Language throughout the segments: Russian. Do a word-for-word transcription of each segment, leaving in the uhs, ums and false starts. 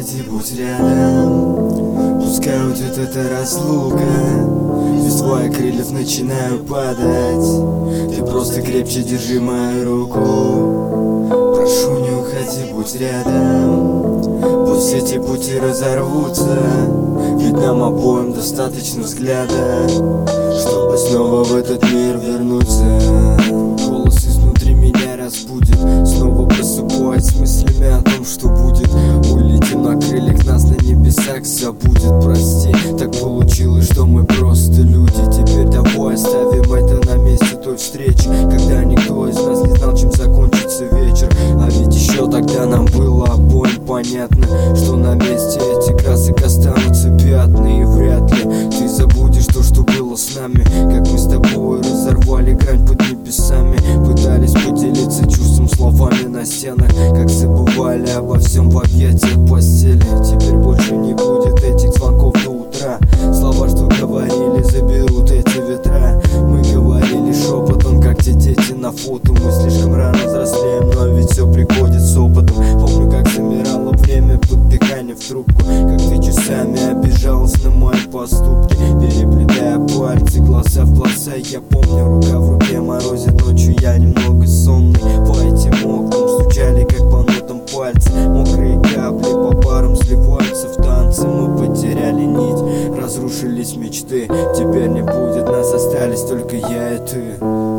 уходи, будь рядом. Пускай уйдет эта разлука. Без твоих крыльев начинаю падать. Ты просто крепче держи мою руку. Прошу, не уходи, будь рядом. Пусть эти пути разорвутся, ведь нам обоим достаточно взгляда, чтобы снова в этот мир вернуться. Голос изнутри меня разбудит, снова просыпаюсь с мыслями о том, что будет. Улетим на крыльях, нас на небесах забудет. Прости, так получилось, что мы просто люди. Теперь давай оставим это на месте той встречи, когда никто из нас не знал, чем закончится вечер. А ведь еще тогда нам было обоим понятно, что на месте этих красок останутся пятна. И вряд ли ты забудешь то, что было с нами, как мы с тобой разорвали грань под небесами. Пытались поделиться чувством словами на стенах, как забывали обо всем в объятиях постели. Теперь больше не будет этих звонков до утра. Слова, что говорили, заберут эти ветра. Мы говорили шепотом, как те дети на фото. Мы слишком рано взрослеем, но ведь все приходит с опытом. Помню, как замирало время под дыхание в трубку, как ты часами обижалась на мои поступки, переплетая пальцы, глаза в глаза. Я помню, рука в руке морозит ночью, я немного сонный. По этим окнам стучали, как по нотам пальцы. Мокрые капли по парам сливаются в танцы. Мы потеряли нить, разрушились мечты. Теперь не будет нас, остались только я и ты.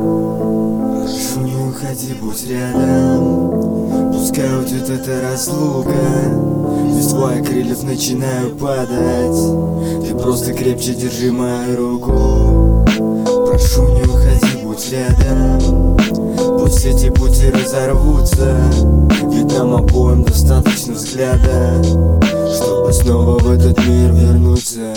Прошу, не уходи, будь рядом. Пускай уйдет эта разлука. Без твоих крыльев начинаю падать. Ты просто крепче держи мою руку. Прошу, не уходи, будь рядом. Пусть эти пути разорвутся, ведь нам обоим достаточно взгляда, чтобы снова в этот мир вернуться.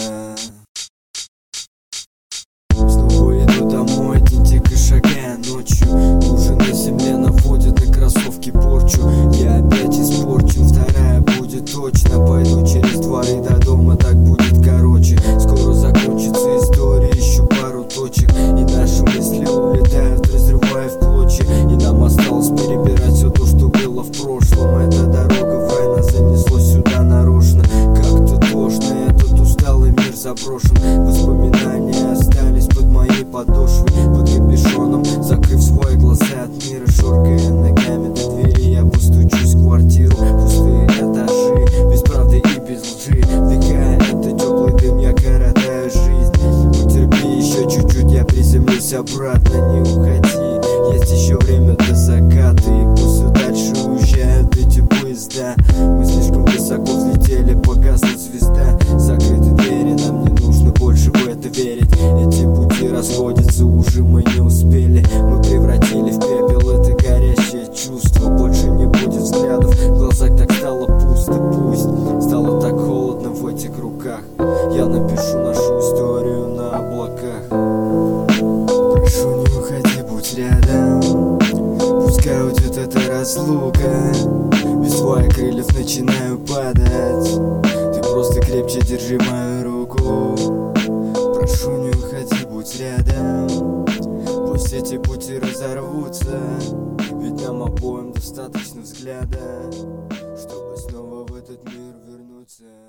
Снова иду домой, день тихо шагая ночью. Лужи на земле наводят на кроссовки порчу. Я опять испорчен, вторая будет точно. Пойду через дворы до дома, так будет короче. Скоро закончится история, еще пару точек, и наши мысли улетают, разрывая в клочья. И нам осталось перебирать все то, что было в прошлом. Эта дорога в рай, нас занесло сюда нарочно. Как-то тошно, этот усталый мир заброшен. Воспоминания остались под моей подошвой, под капюшоном, закрыв свои глаза от мира. Шоркая ногами до двери, я постучусь в квартиру. Пустые этажи, без правды и без лжи. Вдыхая этот теплый дым, я коротаю жизнь. Потерпи еще чуть-чуть, я приземлюсь обратно. Не уходи, есть еще время до заката. И пусть дальше уезжают эти поезда. Мы слишком высоко взлетели, погаснет звезда. Закрыты двери, нам не нужно больше в это верить. Эти пути расходятся, уже мы не успели. Мы превратили в пепел это горящее чувство. Больше не будет взглядов, в глазах так стало пусто. Пусть стало так холодно в этих руках. Я напишу нашу историю на облаках. Прошу, не уходи, будь рядом. Пускай уйдет эта разлука. Без твоих крыльев начинаю падать. Ты просто крепче держи мою руку. Прошу, не уходи, будь рядом. Пусть эти пути разорвутся, ведь нам обоим достаточно взгляда, чтобы снова в этот мир вернуться.